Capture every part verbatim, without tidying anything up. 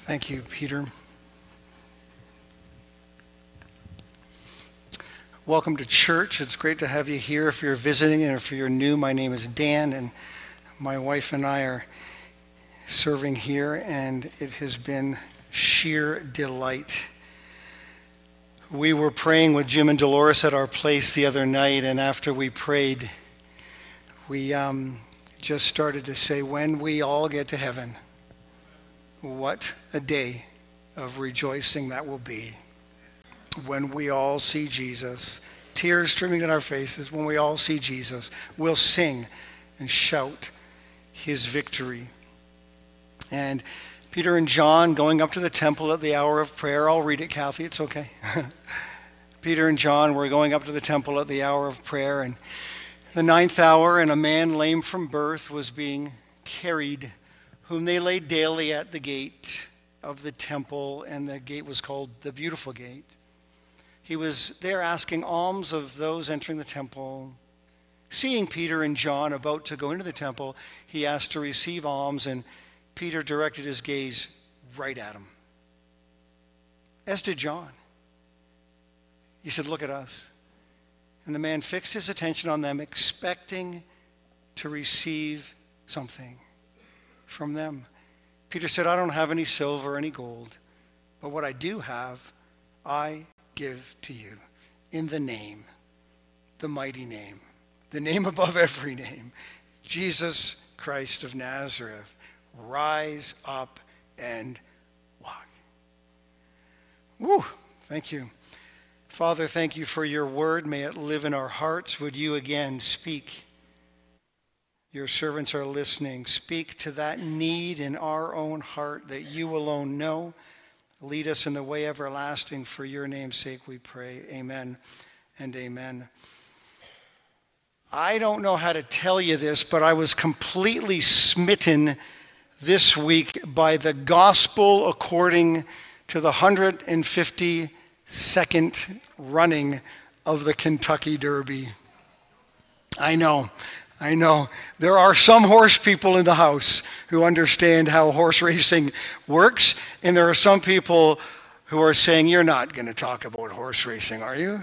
Thank you, Peter. Welcome to church. It's great to have you here. If you're visiting and if you're new, my name is Dan, and my wife and I are serving here, and it has been sheer delight. We were praying with Jim and Dolores at our place the other night, and after we prayed, we um, just started to say, when we all get to heaven, what a day of rejoicing that will be. When we all see Jesus, tears streaming down our faces, when we all see Jesus, we'll sing and shout his victory. And Peter and John going up to the temple at the hour of prayer. I'll read it, Kathy, it's okay. Peter and John were going up to the temple at the hour of prayer, and the ninth hour, and a man lame from birth was being carried, whom they laid daily at the gate of the temple, and the gate was called the Beautiful Gate. He was there asking alms of those entering the temple. Seeing Peter and John about to go into the temple, he asked to receive alms, and Peter directed his gaze right at him, as did John. He said, "Look at us." And the man fixed his attention on them, expecting to receive something from them. Peter said, "I don't have any silver, any gold, but what I do have, I give to you in the name, the mighty name, the name above every name, Jesus Christ of Nazareth. Rise up and walk." Woo! Thank you. Father, thank you for your word. May it live in our hearts. Would you again speak? Your servants are listening. Speak to that need in our own heart that you alone know. Lead us in the way everlasting. For your name's sake we pray. Amen and amen. I don't know how to tell you this, but I was completely smitten this week by the gospel according to the one hundred fifty-second running of the Kentucky Derby. I know. I know there are some horse people in the house who understand how horse racing works, and there are some people who are saying, "You're not going to talk about horse racing, are you?"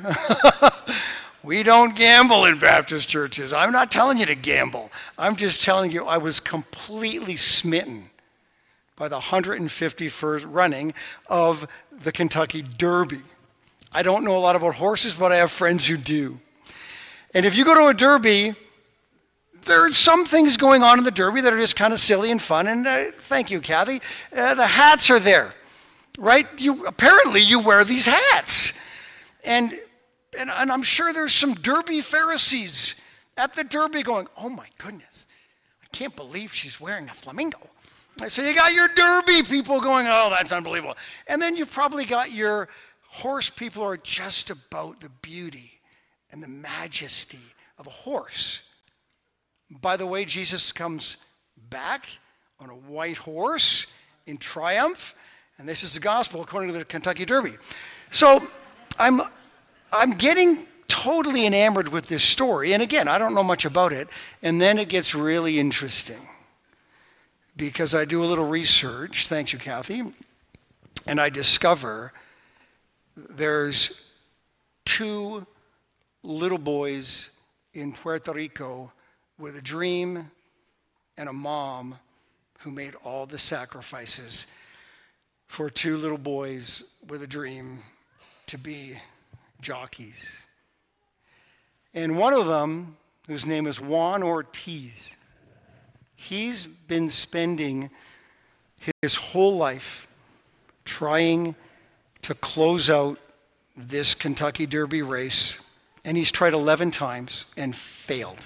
We don't gamble in Baptist churches. I'm not telling you to gamble. I'm just telling you I was completely smitten by the one hundred fifty-first running of the Kentucky Derby. I don't know a lot about horses, but I have friends who do. And if you go to a derby, there's some things going on in the Derby that are just kind of silly and fun. And uh, thank you, Kathy. Uh, the hats are there, right? You apparently you wear these hats, and, and and I'm sure there's some Derby Pharisees at the Derby going, "Oh my goodness, I can't believe she's wearing a flamingo." So you got your Derby people going, "Oh, that's unbelievable," and then you've probably got your horse people who are just about the beauty and the majesty of a horse. By the way, Jesus comes back on a white horse in triumph, and this is the gospel according to the Kentucky Derby. So I'm I'm getting totally enamored with this story, and again, I don't know much about it, and then it gets really interesting because I do a little research, thanks you, Kathy, and I discover there's two little boys in Puerto Rico with a dream and a mom who made all the sacrifices for two little boys with a dream to be jockeys. And one of them, whose name is Juan Ortiz, he's been spending his whole life trying to close out this Kentucky Derby race, and he's tried eleven times and failed.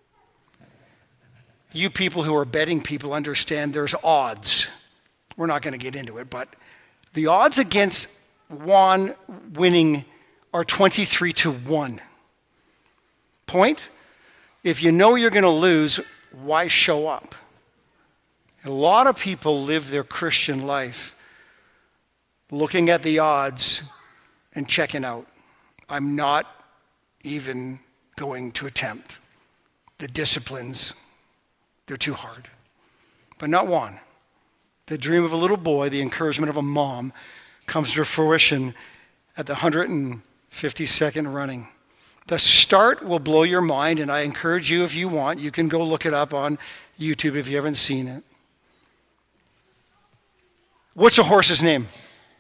You people who are betting people understand there's odds. We're not going to get into it, but the odds against Juan winning are twenty-three to one. Point? If you know you're going to lose, why show up? A lot of people live their Christian life looking at the odds and checking out. I'm not even going to attempt. The disciplines, they're too hard. But not Juan. The dream of a little boy, the encouragement of a mom, comes to fruition at the one hundred fifty-second running. The start will blow your mind, and I encourage you, if you want, you can go look it up on YouTube if you haven't seen it. What's a horse's name?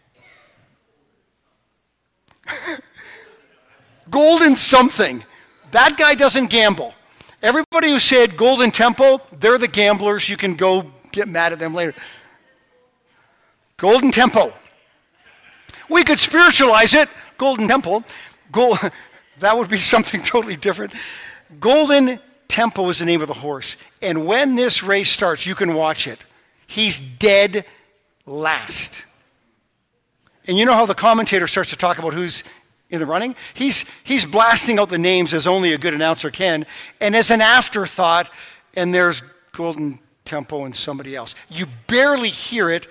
Golden something. That guy doesn't gamble. Everybody who said Golden Tempo, they're the gamblers. You can go get mad at them later. Golden Tempo. We could spiritualize it. Golden Temple. Gold, that would be something totally different. Golden Tempo is the name of the horse. And when this race starts, you can watch it. He's dead last. And you know how the commentator starts to talk about who's in the running? He's, he's blasting out the names as only a good announcer can. And as an afterthought, and there's Golden Tempo and somebody else. You barely hear it.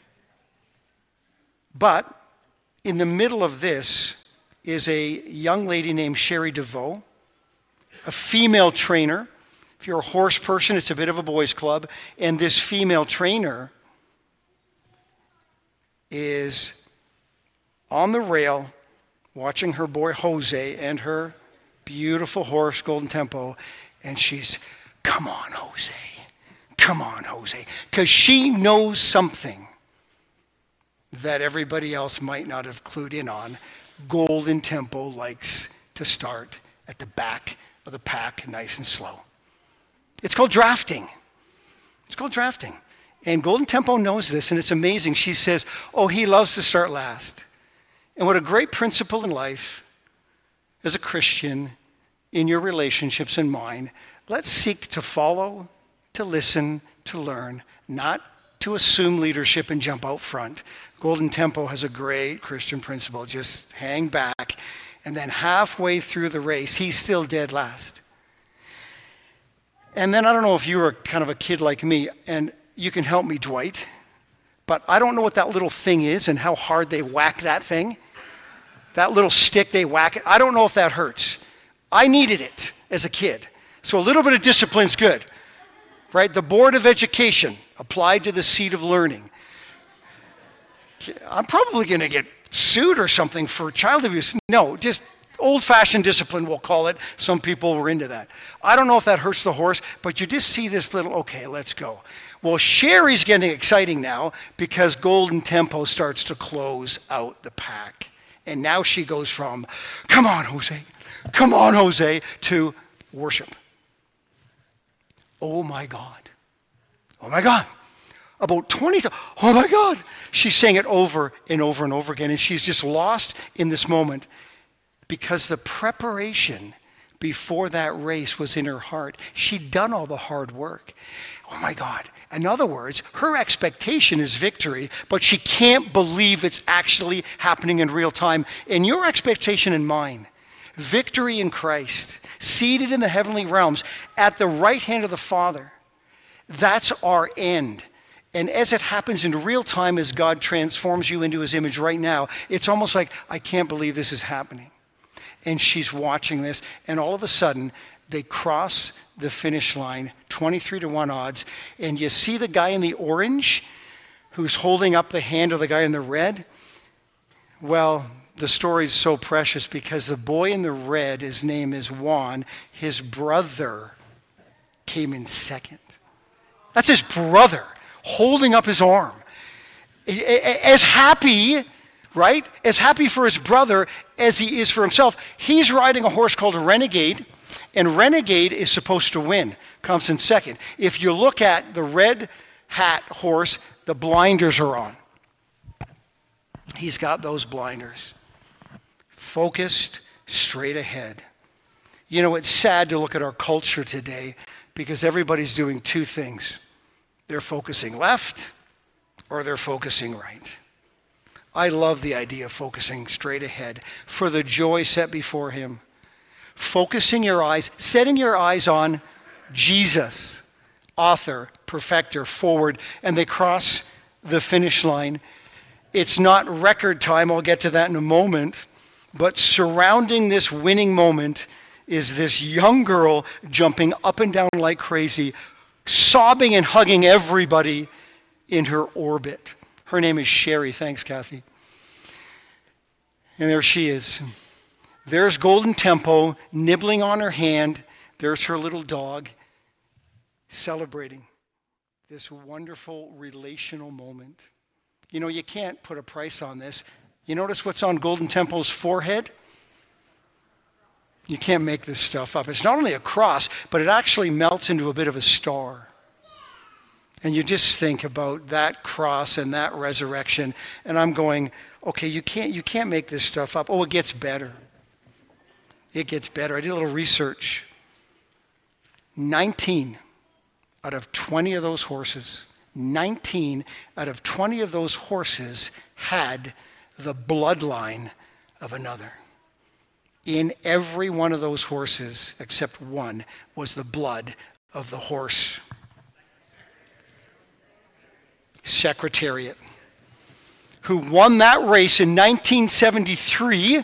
But in the middle of this is a young lady named Sherry DeVoe, a female trainer. If you're a horse person, it's a bit of a boys' club. And this female trainer is on the rail watching her boy Jose and her beautiful horse, Golden Tempo, and she's, come on, Jose. Come on, Jose. Because she knows something that everybody else might not have clued in on. Golden Tempo likes to start at the back of the pack, nice and slow. It's called drafting. It's called drafting. And Golden Tempo knows this, and it's amazing. She says, oh, he loves to start last. And what a great principle in life as a Christian, in your relationships and mine, let's seek to follow, to listen, to learn, not to assume leadership and jump out front. Golden Tempo has a great Christian principle. Just hang back. And then halfway through the race, he's still dead last. And then I don't know if you were kind of a kid like me, and you can help me, Dwight, but I don't know what that little thing is and how hard they whack that thing. That little stick they whack it. I don't know if that hurts. I needed it as a kid. So a little bit of discipline's good. Right? The Board of Education applied to the seat of learning. I'm probably going to get sued or something for child abuse. No, just old-fashioned discipline, we'll call it. Some people were into that. I don't know if that hurts the horse, but you just see this little, okay, let's go. Well, Sherry's getting exciting now because Golden Tempo starts to close out the pack. And now she goes from, come on, Jose, come on, Jose, to worship. Oh, my God. Oh, my God. About twenty times. Oh, my God. She's saying it over and over and over again, and she's just lost in this moment because the preparation before that race was in her heart. She'd done all the hard work. Oh, my God. In other words, her expectation is victory, but she can't believe it's actually happening in real time. And your expectation and mine, victory in Christ, seated in the heavenly realms at the right hand of the Father, that's our end. And as it happens in real time, as God transforms you into his image right now, it's almost like, I can't believe this is happening. And she's watching this, and all of a sudden, they cross the finish line, twenty-three to one odds, and you see the guy in the orange who's holding up the hand of the guy in the red. Well, the story is so precious because the boy in the red, his name is Juan, his brother came in second. That's his brother holding up his arm. As happy, right? As happy for his brother as he is for himself. He's riding a horse called a Renegade, and Renegade is supposed to win, comes in second. If you look at the red hat horse, the blinders are on. He's got those blinders. Focused, straight ahead. You know, it's sad to look at our culture today because everybody's doing two things. They're focusing left or they're focusing right. I love the idea of focusing straight ahead for the joy set before him. Focusing your eyes, setting your eyes on Jesus, author, perfecter, forward, and they cross the finish line. It's not record time, I'll get to that in a moment, but surrounding this winning moment is this young girl jumping up and down like crazy, sobbing and hugging everybody in her orbit. Her name is Sherry. Thanks, Kathy. And there she is. There's Golden Tempo nibbling on her hand. There's her little dog celebrating this wonderful relational moment. You know, you can't put a price on this. You notice what's on Golden Tempo's forehead? You can't make this stuff up. It's not only a cross, but it actually melts into a bit of a star. And you just think about that cross and that resurrection, and I'm going, okay, you can't, you can't make this stuff up. Oh, it gets better. It gets better. I did a little research. nineteen out of twenty of those horses, nineteen out of twenty of those horses had the bloodline of another. In every one of those horses, except one, was the blood of the horse. Secretariat, who won that race in nineteen seventy-three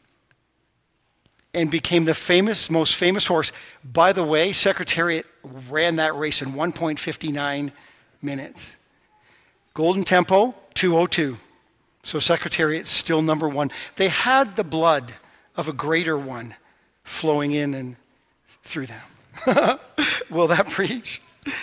and became the famous, most famous horse. By the way, Secretariat ran that race in one point five nine minutes. Golden Tempo, two oh two. So Secretariat's still number one. They had the blood of a greater one flowing in and through them. Will that preach?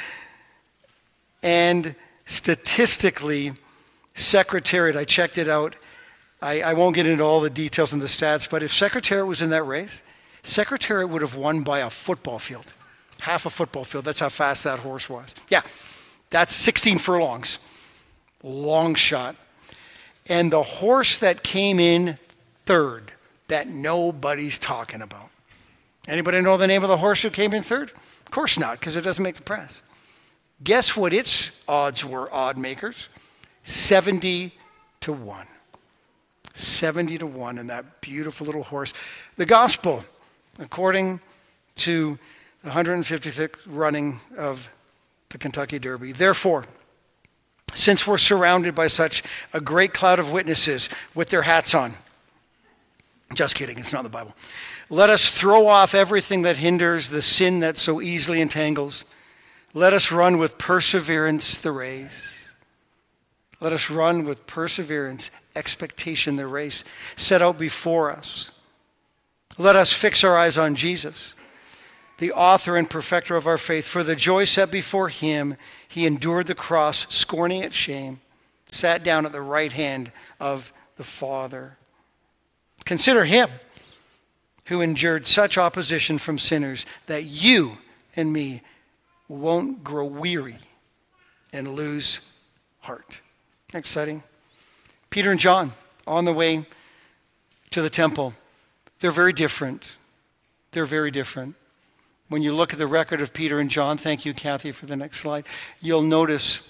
And statistically, Secretariat, I checked it out. I, I won't get into all the details and the stats, but if Secretariat was in that race, Secretariat would have won by a football field. Half a football field. That's how fast that horse was. Yeah, that's sixteen furlongs. Long shot. And the horse that came in third, that nobody's talking about. Anybody know the name of the horse who came in third? Of course not, because it doesn't make the press. Guess what its odds were, odd makers? seventy to one. seventy to one, and that beautiful little horse. The gospel, according to the one hundred fifty-fifth running of the Kentucky Derby. Therefore, since we're surrounded by such a great cloud of witnesses with their hats on, just kidding, it's not the Bible. Let us throw off everything that hinders, the sin that so easily entangles. Let us run with perseverance the race. Let us run with perseverance, expectation, the race set out before us. Let us fix our eyes on Jesus, the author and perfecter of our faith. For the joy set before him, he endured the cross, scorning its shame, sat down at the right hand of the Father. Consider him who endured such opposition from sinners that you and me won't grow weary and lose heart. Exciting. Peter and John on the way to the temple. They're very different. They're very different. When you look at the record of Peter and John, thank you, Kathy, for the next slide, you'll notice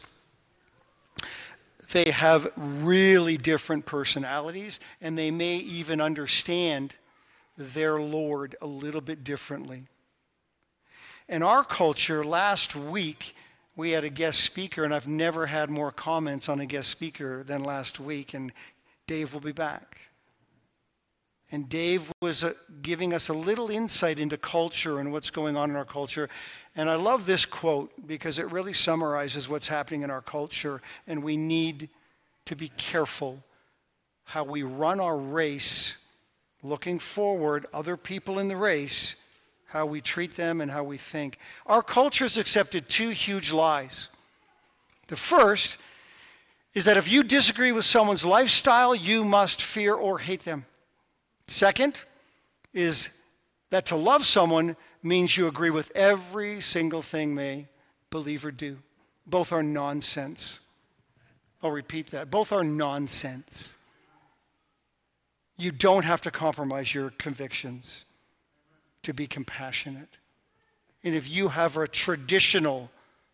they have really different personalities, and they may even understand their Lord a little bit differently. In our culture, last week, we had a guest speaker, and I've never had more comments on a guest speaker than last week, and Dave will be back. And Dave was uh, giving us a little insight into culture and what's going on in our culture. And I love this quote because it really summarizes what's happening in our culture, and we need to be careful how we run our race, looking forward, other people in the race, how we treat them and how we think. Our culture has accepted two huge lies. The first is that if you disagree with someone's lifestyle, you must fear or hate them. Second is that to love someone means you agree with every single thing they believe or do. Both are nonsense. I'll repeat that. Both are nonsense. You don't have to compromise your convictions to be compassionate. And if you have a traditional,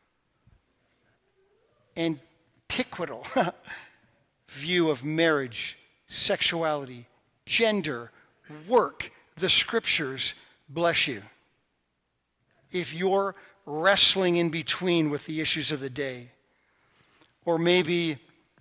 antiquatal view of marriage, sexuality, gender, work, the scriptures, bless you. If you're wrestling in between with the issues of the day, or maybe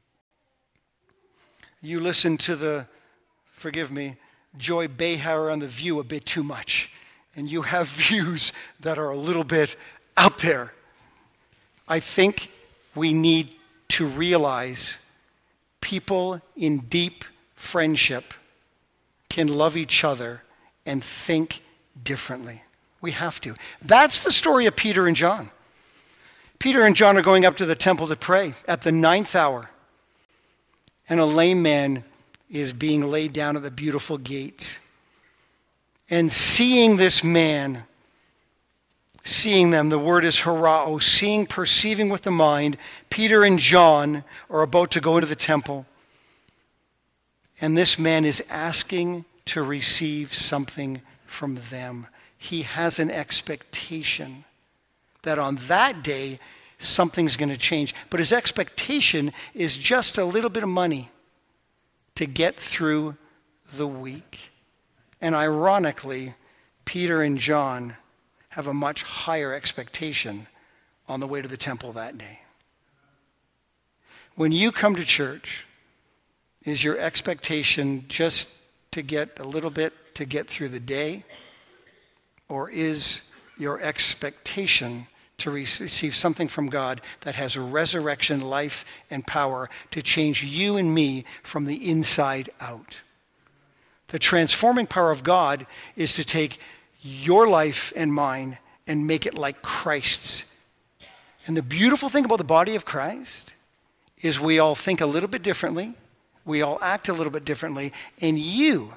you listen to the, forgive me, Joy Behar on The View a bit too much, and you have views that are a little bit out there, I think we need to realize people in deep friendship can love each other and think differently. We have to. That's the story of Peter and John. Peter and John are going up to the temple to pray at the ninth hour. And a lame man is being laid down at the beautiful gate. And seeing this man, seeing them, the word is horao, seeing, perceiving with the mind, Peter and John are about to go into the temple. And this man is asking to receive something from them. He has an expectation that on that day, something's going to change. But his expectation is just a little bit of money to get through the week. And ironically, Peter and John have a much higher expectation on the way to the temple that day. When you come to church, is your expectation just to get a little bit to get through the day? Or is your expectation to receive something from God that has resurrection, life, and power to change you and me from the inside out? The transforming power of God is to take your life and mine and make it like Christ's. And the beautiful thing about the body of Christ is we all think a little bit differently. We all act a little bit differently. And you,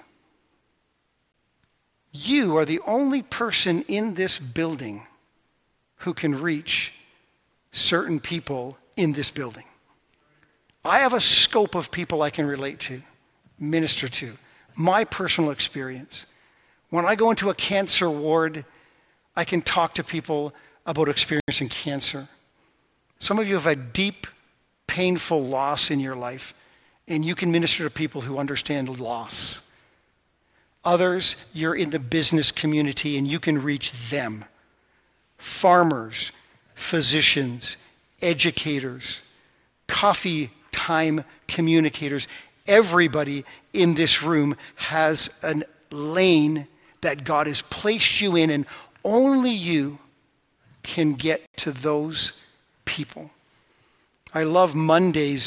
you are the only person in this building who can reach certain people in this building. I have a scope of people I can relate to, minister to, my personal experience. When I go into a cancer ward, I can talk to people about experiencing cancer. Some of you have a deep, painful loss in your life, and you can minister to people who understand loss. Others, you're in the business community, and you can reach them. Farmers, physicians, educators, coffee time communicators. Everybody in this room has a lane that God has placed you in, and only you can get to those people. I love Mondays.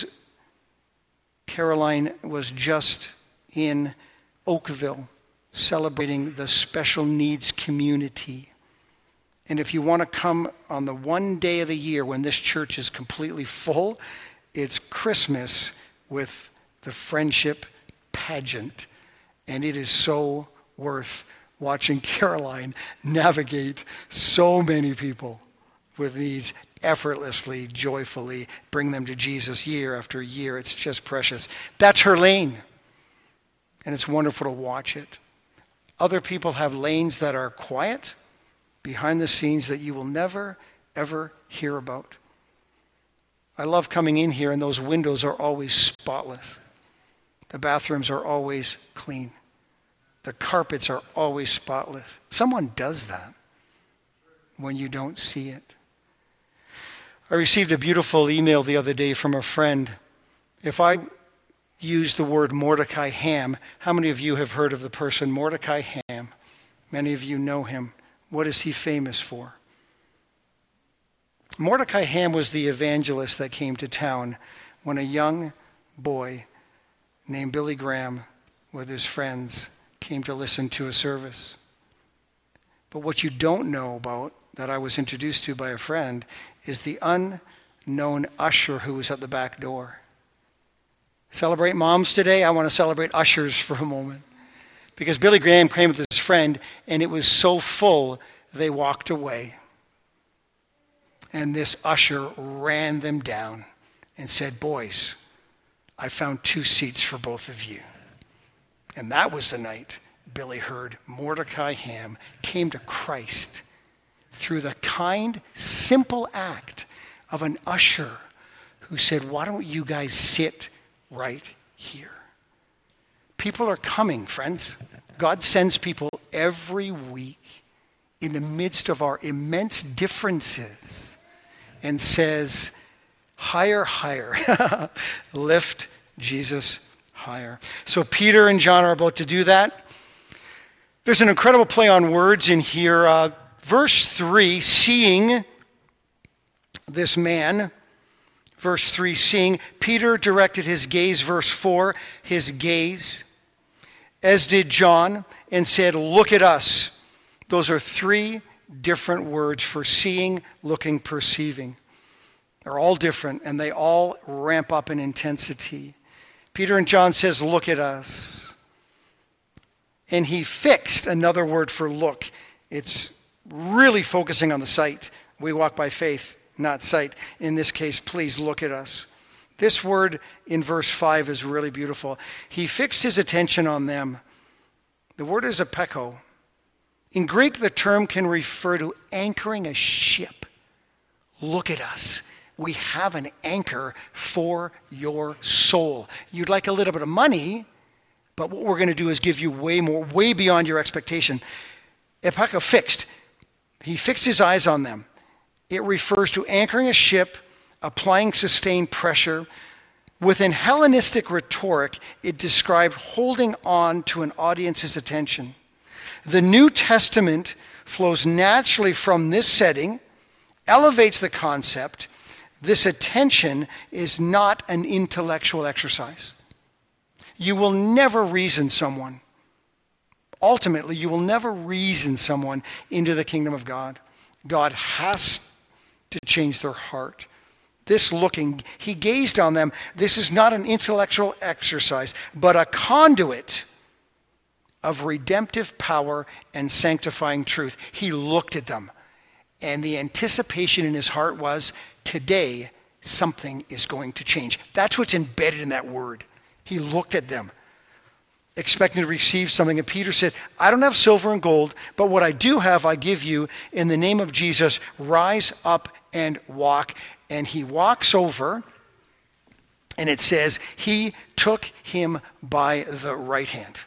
Caroline was just in Oakville celebrating the special needs community. And if you want to come on the one day of the year when this church is completely full, it's Christmas with the friendship pageant. And it is so worth watching Caroline navigate so many people with needs effortlessly, joyfully, bring them to Jesus year after year. It's just precious. That's her lane. And it's wonderful to watch it. Other people have lanes that are quiet, behind the scenes, that you will never, ever hear about. I love coming in here, and those windows are always spotless. The bathrooms are always clean. The carpets are always spotless. Someone does that when you don't see it. I received a beautiful email the other day from a friend. If I use the word Mordecai Ham, how many of you have heard of the person Mordecai Ham? Many of you know him. What is he famous for? Mordecai Ham was the evangelist that came to town when a young boy named Billy Graham with his friends came to listen to a service. But what you don't know about, that I was introduced to by a friend, is the unknown usher who was at the back door. Celebrate moms today? I want to celebrate ushers for a moment. Because Billy Graham came with his friend, and it was so full, they walked away. And this usher ran them down and said, "Boys, I found two seats for both of you." And that was the night Billy heard Mordecai Ham came to Christ through the kind, simple act of an usher who said, "Why don't you guys sit right here?" People are coming, friends. God sends people every week in the midst of our immense differences and says, higher, higher. Lift Jesus higher. So Peter and John are about to do that. There's an incredible play on words in here. Uh, verse three, seeing this man Verse three, seeing, Peter directed his gaze, verse four, his gaze, as did John, and said, look at us. Those are three different words for seeing, looking, perceiving. They're all different, and they all ramp up in intensity. Peter and John says, look at us. And he fixed, another word for look. It's really focusing on the sight. We walk by faith, not sight. In this case, please look at us. This word in verse five is really beautiful. He fixed his attention on them. The word is apeko. In Greek, the term can refer to anchoring a ship. Look at us. We have an anchor for your soul. You'd like a little bit of money, but what we're going to do is give you way more, way beyond your expectation. Epaka fixed. He fixed his eyes on them. It refers to anchoring a ship, applying sustained pressure. Within Hellenistic rhetoric, it described holding on to an audience's attention. The New Testament flows naturally from this setting, elevates the concept. This attention is not an intellectual exercise. You will never reason someone. Ultimately, you will never reason someone into the kingdom of God. God has to change their heart. This looking, he gazed on them. This is not an intellectual exercise, but a conduit of redemptive power and sanctifying truth. He looked at them, and the anticipation in his heart was, today, something is going to change. That's what's embedded in that word. He looked at them, expecting to receive something. And Peter said, I don't have silver and gold, but what I do have, I give you. In the name of Jesus, rise up and walk. And he walks over, and it says, he took him by the right hand.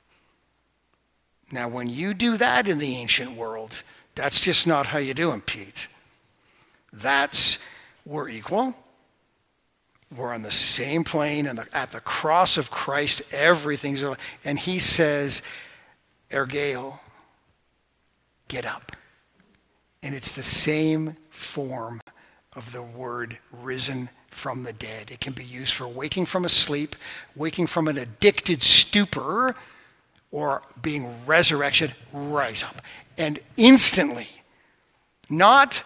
Now, when you do that in the ancient world, that's just not how you do it, Pete. That's, we're equal. We're on the same plane, and at the cross of Christ, everything's, and he says, ergeo, get up. And it's the same form of the word risen from the dead. It can be used for waking from a sleep, waking from an addicted stupor, or being resurrected, rise up. And instantly, not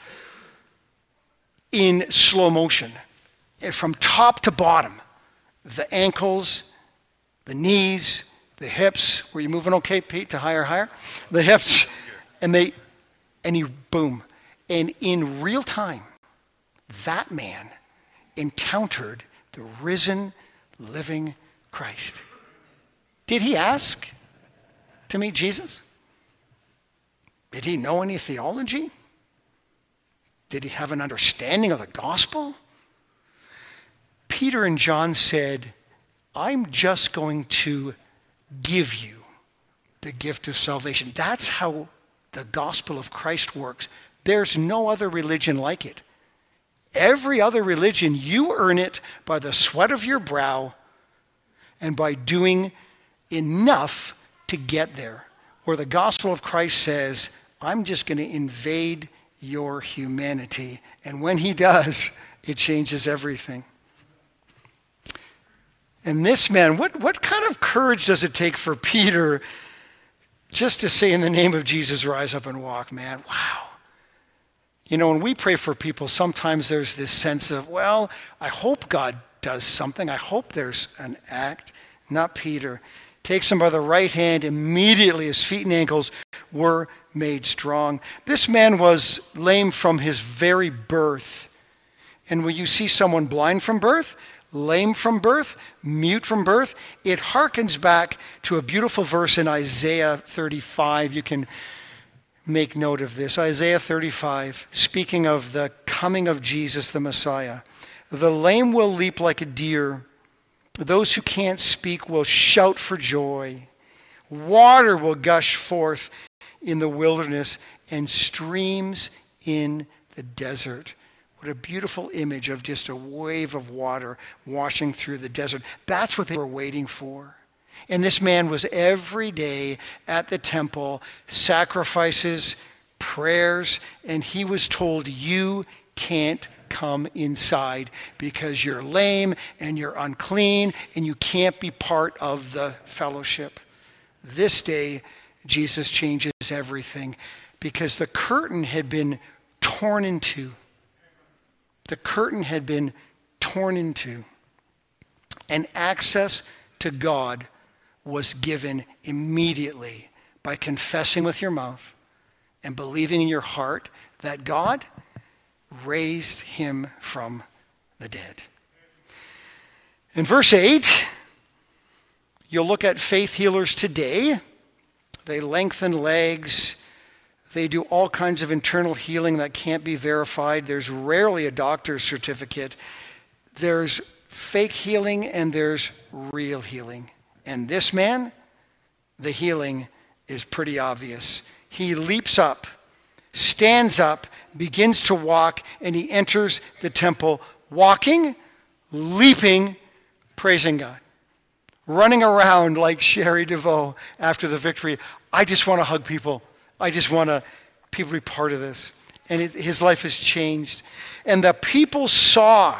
in slow motion, from top to bottom, the ankles, the knees, the hips. Were you moving okay, Pete, to higher, higher? The hips, and they, and he, boom. And in real time, that man encountered the risen, living Christ. Did he ask to meet Jesus? Did he know any theology? Did he have an understanding of the gospel? Peter and John said, I'm just going to give you the gift of salvation. That's how the gospel of Christ works. There's no other religion like it. Every other religion, you earn it by the sweat of your brow and by doing enough to get there. Where the gospel of Christ says, I'm just going to invade your humanity. And when he does, it changes everything. And this man, what, what kind of courage does it take for Peter just to say, in the name of Jesus, rise up and walk, man? Wow. You know, when we pray for people, sometimes there's this sense of, well, I hope God does something. I hope there's an act. Not Peter. Takes him by the right hand. Immediately his feet and ankles were made strong. This man was lame from his very birth. And when you see someone blind from birth, lame from birth, mute from birth, it harkens back to a beautiful verse in Isaiah thirty-five. You can make note of this. Isaiah thirty-five, speaking of the coming of Jesus, the Messiah. The lame will leap like a deer. Those who can't speak will shout for joy. Water will gush forth in the wilderness and streams in the desert. What a beautiful image of just a wave of water washing through the desert. That's what they were waiting for. And this man was every day at the temple, sacrifices, prayers, and he was told, you can't come inside because you're lame and you're unclean and you can't be part of the fellowship. This day, Jesus changes everything because the curtain had been torn in two. The curtain had been torn in two. And access to God was given immediately by confessing with your mouth and believing in your heart that God raised him from the dead. In verse eight, you'll look at faith healers today. They lengthen legs. They do all kinds of internal healing that can't be verified. There's rarely a doctor's certificate. There's fake healing and there's real healing. And this man, the healing is pretty obvious. He leaps up, stands up, begins to walk, and he enters the temple walking, leaping, praising God. Running around like Sherry DeVoe after the victory. I just want to hug people. I just want to people to be part of this. And it, his life has changed. And the people saw.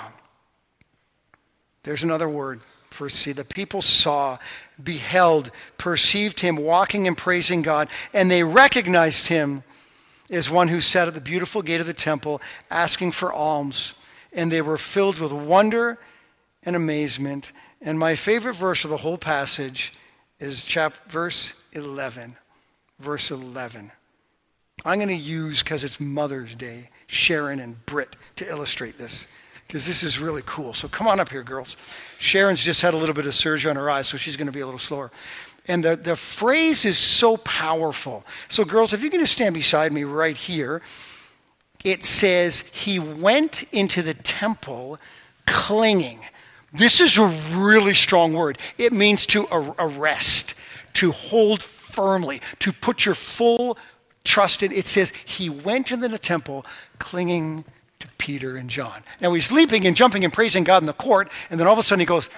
There's another word for see. The people saw, beheld, perceived him walking and praising God. And they recognized him as one who sat at the beautiful gate of the temple asking for alms. And they were filled with wonder and amazement. And my favorite verse of the whole passage is chapter verse eleven. Verse eleven. I'm going to use, because it's Mother's Day, Sharon and Britt to illustrate this, because this is really cool. So come on up here, girls. Sharon's just had a little bit of surgery on her eyes, so she's going to be a little slower. And the, the phrase is so powerful. So girls, if you're going to stand beside me right here, it says, he went into the temple clinging. This is a really strong word. It means to arrest, to hold firmly, to put your full trust in. It says he went into the temple clinging to Peter and John. Now he's leaping and jumping and praising God in the court, and then all of a sudden he goes,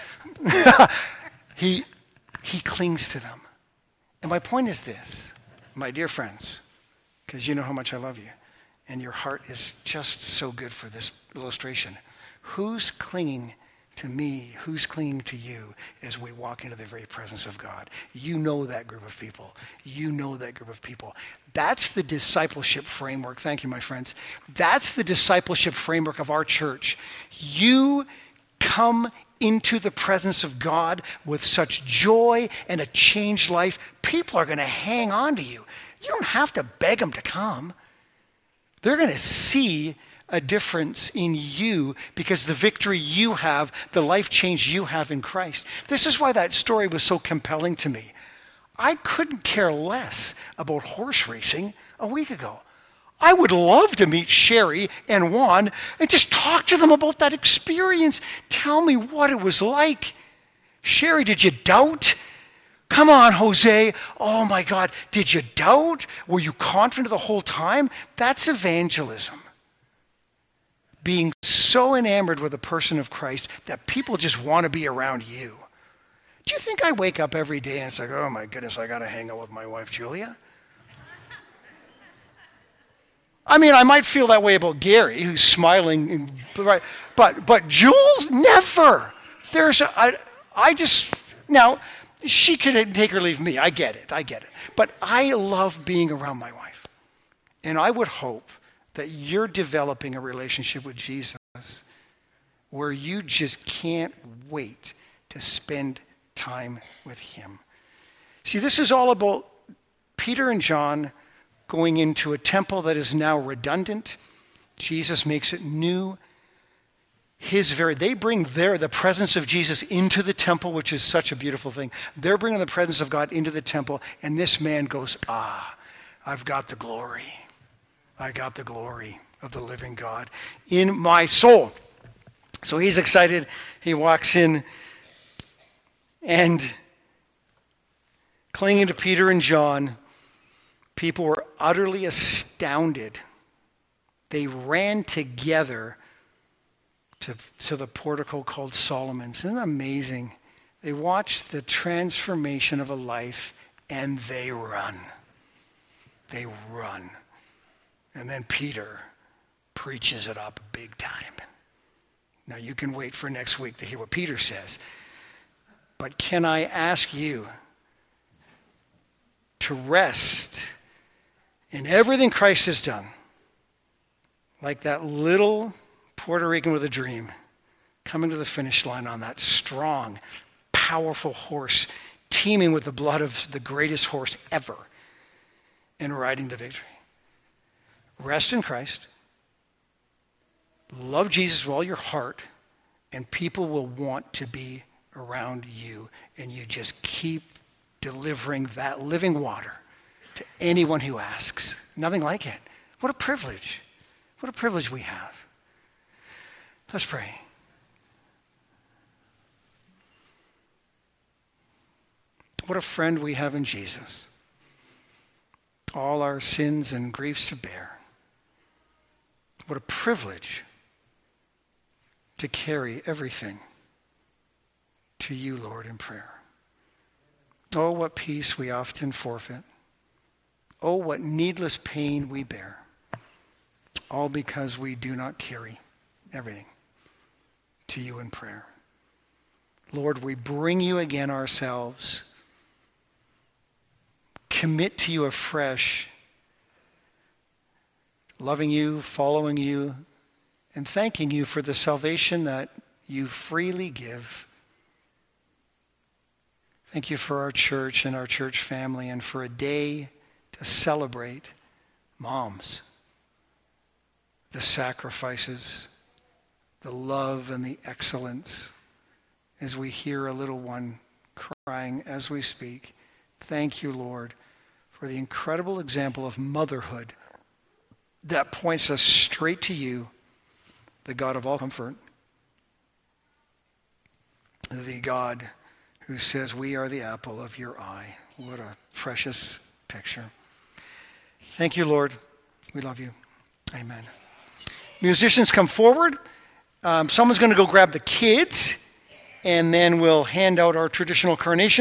he, he clings to them. And my point is this, my dear friends, because you know how much I love you, and your heart is just so good for this illustration. Who's clinging to me? Who's clinging to you as we walk into the very presence of God? You know that group of people. You know that group of people. That's the discipleship framework. Thank you, my friends. That's the discipleship framework of our church. You come into the presence of God with such joy and a changed life. People are going to hang on to you. You don't have to beg them to come. They're going to see a difference in you because the victory you have, the life change you have in Christ. This is why that story was so compelling to me. I couldn't care less about horse racing a week ago. I would love to meet Sherry and Juan and just talk to them about that experience. Tell me what it was like. Sherry, did you doubt? Come on, Jose. Oh my God, did you doubt? Were you confident the whole time? That's evangelism. Being so enamored with the person of Christ that people just want to be around you. Do you think I wake up every day and it's like, oh my goodness, I got to hang out with my wife, Julia? I mean, I might feel that way about Gary, who's smiling, and, but, but but Jules, never. There's, a, I, I just, now, she could take or leave me. I get it, I get it. But I love being around my wife. And I would hope that you're developing a relationship with Jesus where you just can't wait to spend time with him. See, this is all about Peter and John going into a temple that is now redundant. Jesus makes it new. His very, they bring their, the presence of Jesus into the temple, which is such a beautiful thing. They're bringing the presence of God into the temple, and this man goes, ah, I've got the glory. I got the glory of the living God in my soul. So he's excited. He walks in and clinging to Peter and John, people were utterly astounded. They ran together to, to the portico called Solomon's. Isn't that amazing? They watched the transformation of a life and they run. They run. And then Peter preaches it up big time. Now you can wait for next week to hear what Peter says. But can I ask you to rest in everything Christ has done, like that little Puerto Rican with a dream, coming to the finish line on that strong, powerful horse, teeming with the blood of the greatest horse ever, and riding to victory. Rest in Christ. Love Jesus with all your heart, and people will want to be around you, and you just keep delivering that living water to anyone who asks. Nothing like it. What a privilege. What a privilege we have. Let's pray. What a friend we have in Jesus. All our sins and griefs to bear. What a privilege to carry everything to you, Lord, in prayer. Oh, what peace we often forfeit. Oh, what needless pain we bear. All because we do not carry everything to you in prayer. Lord, we bring you again ourselves. Commit to you afresh, loving you, following you, and thanking you for the salvation that you freely give. Thank you for our church and our church family, and for a day to celebrate moms, the sacrifices, the love and the excellence, as we hear a little one crying as we speak. Thank you, Lord, for the incredible example of motherhood that points us straight to you, the God of all comfort, the God who says we are the apple of your eye. What a precious picture. Thank you, Lord. We love you. Amen. Musicians, come forward. Um, someone's going to go grab the kids, and then we'll hand out our traditional carnation.